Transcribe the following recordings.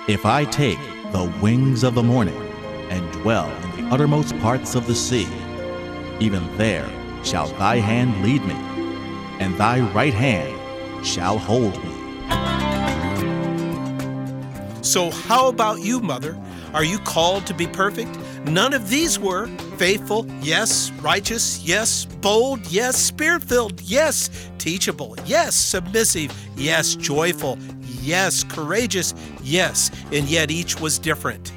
If I take the wings of the morning and dwell in the uttermost parts of the sea, even there shall thy hand lead me, and thy right hand shall hold me. So how about you, Mother? Are you called to be perfect? None of these were. Faithful, yes. Righteous, yes. Bold, yes. Spirit-filled, yes. Teachable, yes. Submissive, yes. Joyful, yes. Courageous, yes. And yet each was different.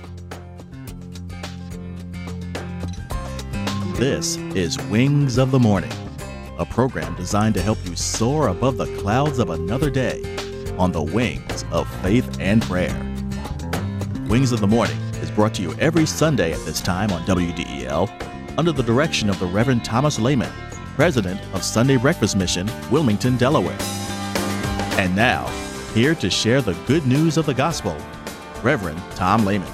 This is Wings of the Morning, a program designed to help you soar above the clouds of another day on the wings of faith and prayer. Wings of the Morning is brought to you every Sunday at this time on WDEL under the direction of the Reverend Thomas Lehman, President of Sunday Breakfast Mission, Wilmington, Delaware. And now, here to share the good news of the gospel, Reverend Tom Lehman.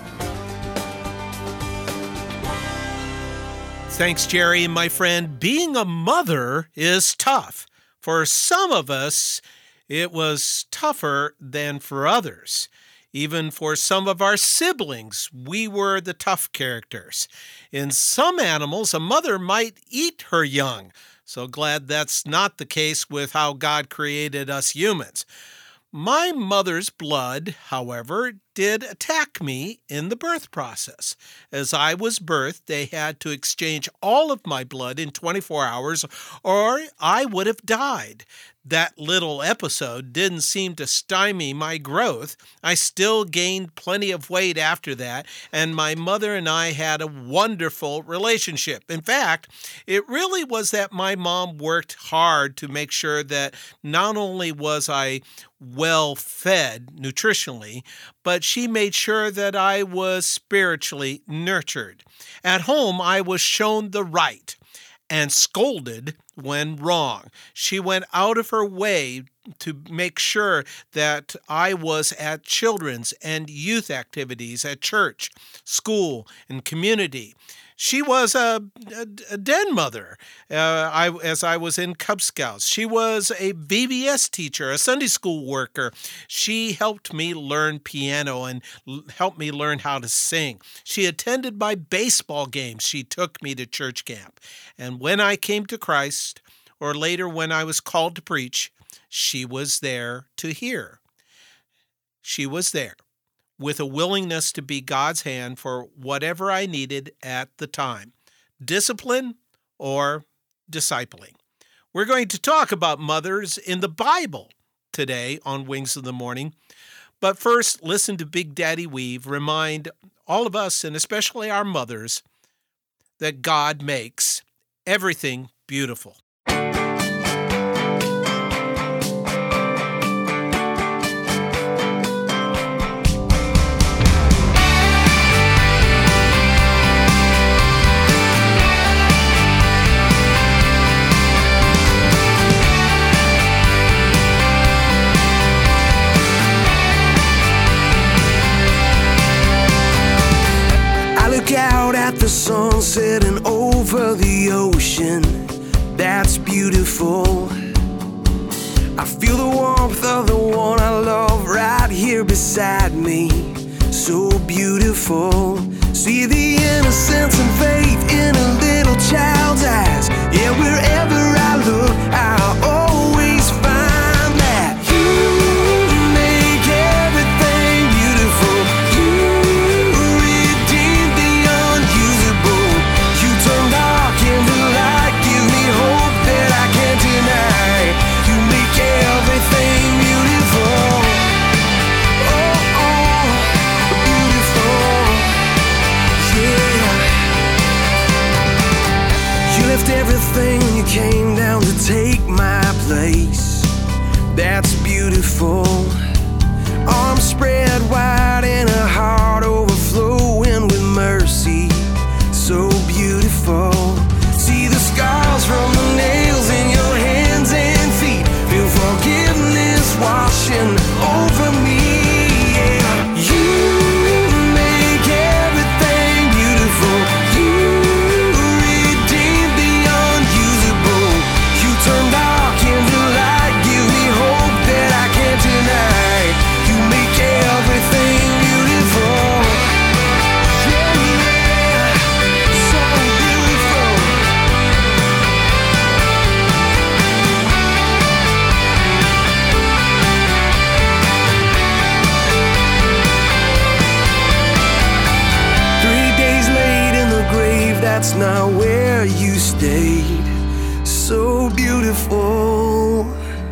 Thanks, Jerry. My friend, being a mother is tough. For some of us, it was tougher than for others. Even for some of our siblings, we were the tough characters. In some animals, a mother might eat her young. So glad that's not the case with how God created us humans. My mother's blood, however, did attack me in the birth process. As I was birthed, they had to exchange all of my blood in 24 hours or I would have died. That little episode didn't seem to stymie my growth. I still gained plenty of weight after that, and my mother and I had a wonderful relationship. In fact, it really was that my mom worked hard to make sure that not only was I well fed nutritionally, but she made sure that I was spiritually nurtured. At home, I was shown the right and scolded when wrong. She went out of her way to make sure that I was at children's and youth activities at church, school, and community. She was a den mother as I was in Cub Scouts. She was a VBS teacher, a Sunday school worker. She helped me learn piano and helped me learn how to sing. She attended my baseball games. She took me to church camp. And when I came to Christ, or later when I was called to preach, she was there to hear. She was there with a willingness to be God's hand for whatever I needed at the time, discipline or discipling. We're going to talk about mothers in the Bible today on Wings of the Morning. But first, listen to Big Daddy Weave remind all of us, and especially our mothers, that God makes everything beautiful. Out at the sun setting over the ocean, that's beautiful. I feel the warmth of the one I love right here beside me, so beautiful. See the innocence and faith in a little child's eyes. Yeah, wherever I look, I'll always find that you make everything beautiful. Everything when you came down to take that's not where you stayed. So beautiful.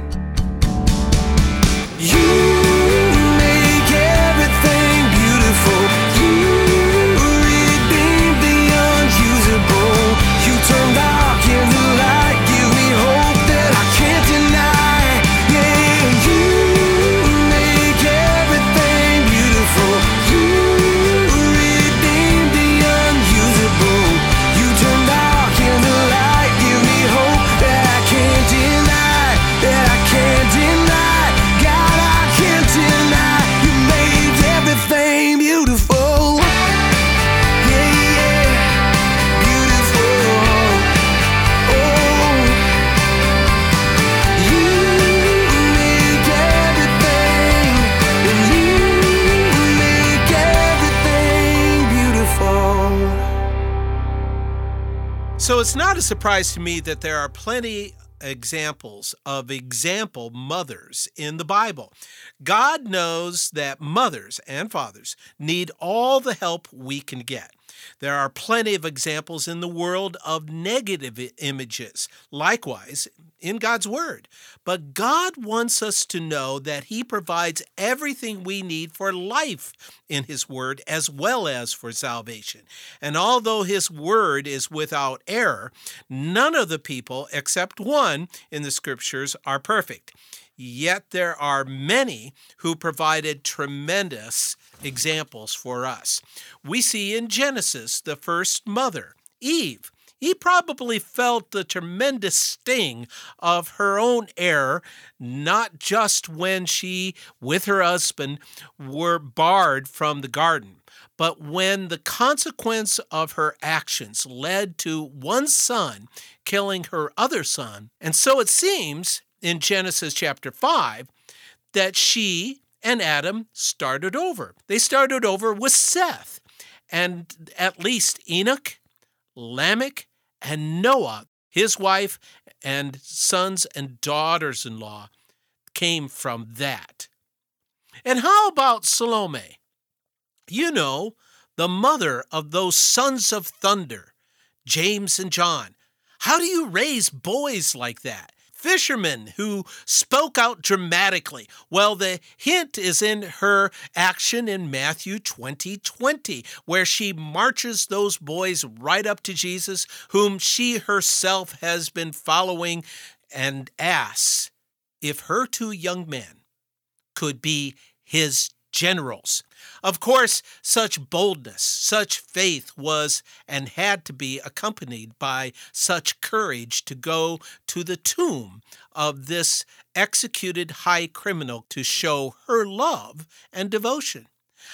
You make everything beautiful. You redeem the unusable. You turn dark into light, give me hope that I can't deny. Yeah, you make everything beautiful. You redeem the unusable. You turn dark into light, give me hope that I can't deny. That I can't deny. God, I can't deny. You made everything beautiful. Yeah, yeah, beautiful. Oh, you make everything, and you make everything beautiful. So it's not a surprise to me that there are plenty examples of example mothers in the Bible. God knows that mothers and fathers need all the help we can get. There are plenty of examples in the world of negative images, likewise in God's Word. But God wants us to know that He provides everything we need for life in His Word as well as for salvation. And although His Word is without error, none of the people except one in the Scriptures are perfect. Yet there are many who provided tremendous examples for us. We see in Genesis the first mother, Eve. Eve probably felt the tremendous sting of her own error, not just when she, with her husband, were barred from the garden, but when the consequence of her actions led to one son killing her other son. And so it seems in Genesis chapter 5 that she and Adam started over. They started over with Seth, and at least Enoch, Lamech, and Noah, his wife, and sons and daughters-in-law came from that. And how about Salome? You know, the mother of those sons of thunder, James and John. How do you raise boys like that? Fishermen who spoke out dramatically. Well, the hint is in her action in Matthew 20:20, where she marches those boys right up to Jesus, whom she herself has been following, and asks if her two young men could be his generals. Of course, such boldness, such faith was and had to be accompanied by such courage to go to the tomb of this executed high criminal to show her love and devotion.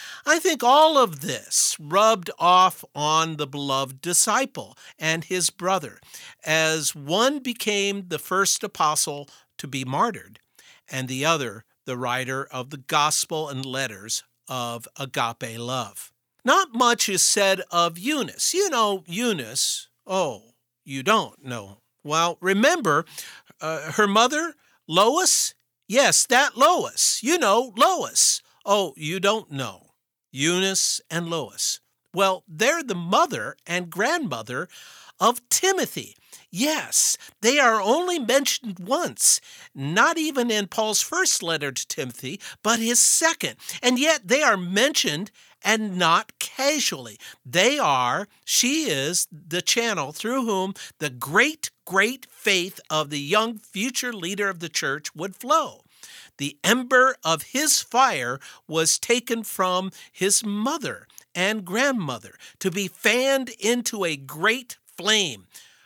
I think all of this rubbed off on the beloved disciple and his brother, as one became the first apostle to be martyred, and the other the writer of the gospel and letters of agape love. Not much is said of Eunice. You know Eunice. Oh, you don't know. Well, remember her mother, Lois? Yes, that Lois. You know Lois. Oh, you don't know. Eunice and Lois. Well, they're the mother and grandmother of Timothy. Yes, they are only mentioned once, not even in Paul's first letter to Timothy, but his second. And yet they are mentioned and not casually. She is the channel through whom the great faith of the young future leader of the church would flow. The ember of his fire was taken from his mother and grandmother to be fanned into a great flame.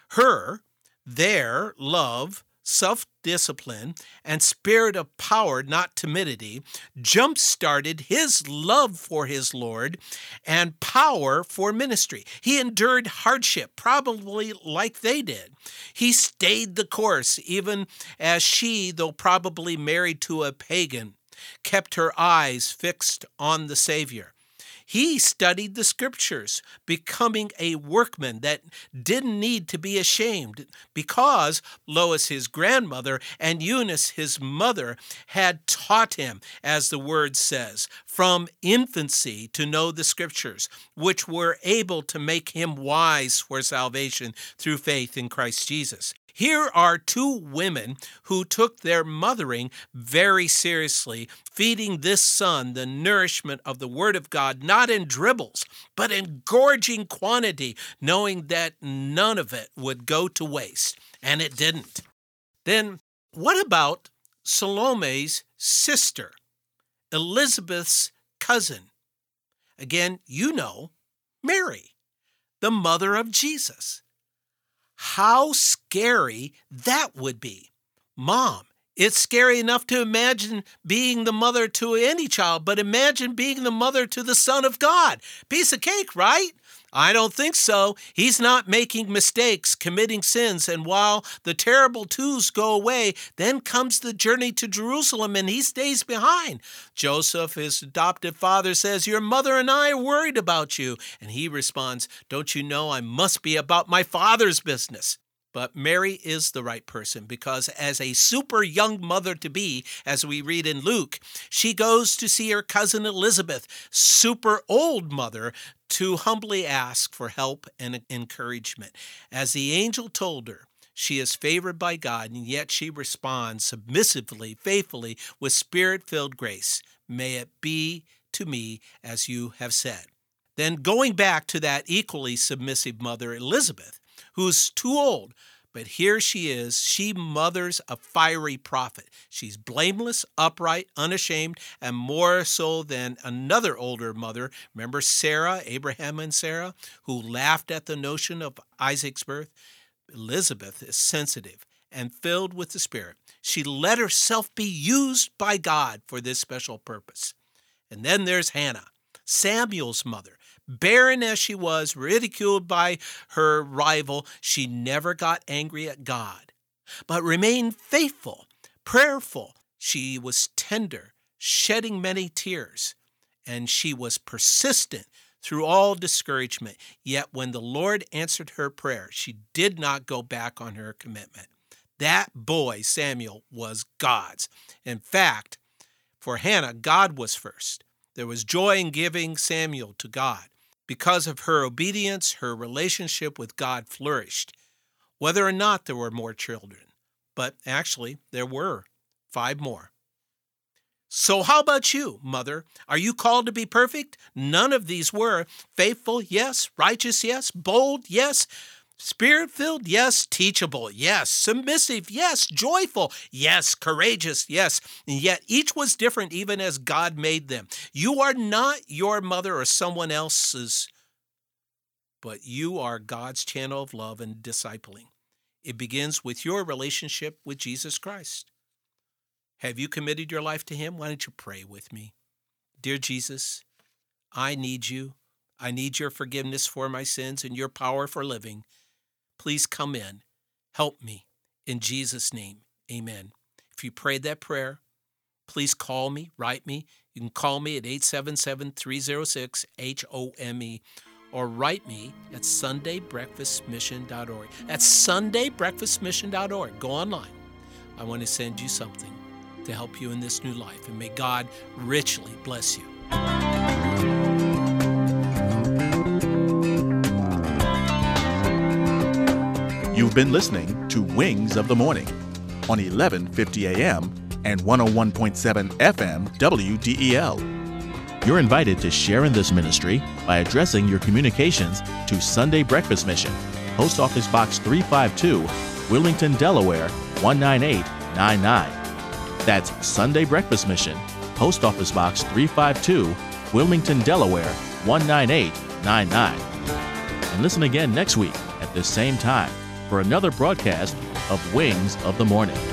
Their love, self-discipline, and spirit of power, not timidity, jump-started his love for his Lord and power for ministry. He endured hardship, probably like they did. He stayed the course, even as she, though probably married to a pagan, kept her eyes fixed on the Savior. He studied the scriptures, becoming a workman that didn't need to be ashamed because Lois, his grandmother, and Eunice, his mother, had taught him, as the word says, from infancy to know the scriptures, which were able to make him wise for salvation through faith in Christ Jesus. Here are two women who took their mothering very seriously, feeding this son the nourishment of the Word of God, not in dribbles, but in gorging quantity, knowing that none of it would go to waste. And it didn't. Then what about Salome's sister, Elizabeth's cousin? Again, you know, Mary, the mother of Jesus. How scary that would be. Mom, it's scary enough to imagine being the mother to any child, but imagine being the mother to the Son of God. Piece of cake, right? I don't think so. He's not making mistakes, committing sins, and while the terrible twos go away, then comes the journey to Jerusalem, and he stays behind. Joseph, his adoptive father, says, "Your mother and I are worried about you." And he responds, "Don't you know I must be about my Father's business?" But Mary is the right person because as a super young mother-to-be, as we read in Luke, she goes to see her cousin Elizabeth, super old mother, to humbly ask for help and encouragement. As the angel told her, she is favored by God, and yet she responds submissively, faithfully, with spirit-filled grace. May it be to me as you have said. Then going back to that equally submissive mother, Elizabeth, who's too old, but here she is. She mothers a fiery prophet. She's blameless, upright, unashamed, and more so than another older mother. Remember Sarah, Abraham and Sarah, who laughed at the notion of Isaac's birth? Elizabeth is sensitive and filled with the Spirit. She let herself be used by God for this special purpose. And then there's Hannah, Samuel's mother. Barren as she was, ridiculed by her rival, she never got angry at God, but remained faithful, prayerful. She was tender, shedding many tears, and she was persistent through all discouragement. Yet when the Lord answered her prayer, she did not go back on her commitment. That boy, Samuel, was God's. In fact, for Hannah, God was first. There was joy in giving Samuel to God. Because of her obedience, her relationship with God flourished, whether or not there were more children. But actually, there were 5 more. So how about you, mother? Are you called to be perfect? None of these were. Faithful, yes. Righteous, yes. Bold, yes. Spirit-filled, yes. Teachable, yes. Submissive, yes. Joyful, yes. Courageous, yes. And yet each was different even as God made them. You are not your mother or someone else's, but you are God's channel of love and discipling. It begins with your relationship with Jesus Christ. Have you committed your life to Him? Why don't you pray with me? Dear Jesus, I need you. I need your forgiveness for my sins and your power for living. Please come in. Help me. In Jesus' name, amen. If you prayed that prayer, please call me, write me. You can call me at 877-306-HOME or write me at sundaybreakfastmission.org. That's sundaybreakfastmission.org. Go online. I want to send you something to help you in this new life, and may God richly bless you. You've been listening to Wings of the Morning on 1150 AM and 101.7 FM WDEL. You're invited to share in this ministry by addressing your communications to Sunday Breakfast Mission, Post Office Box 352, Wilmington, Delaware 19899. That's Sunday Breakfast Mission, Post Office Box 352, Wilmington, Delaware 19899. And listen again next week at this same time for another broadcast of Wings of the Morning.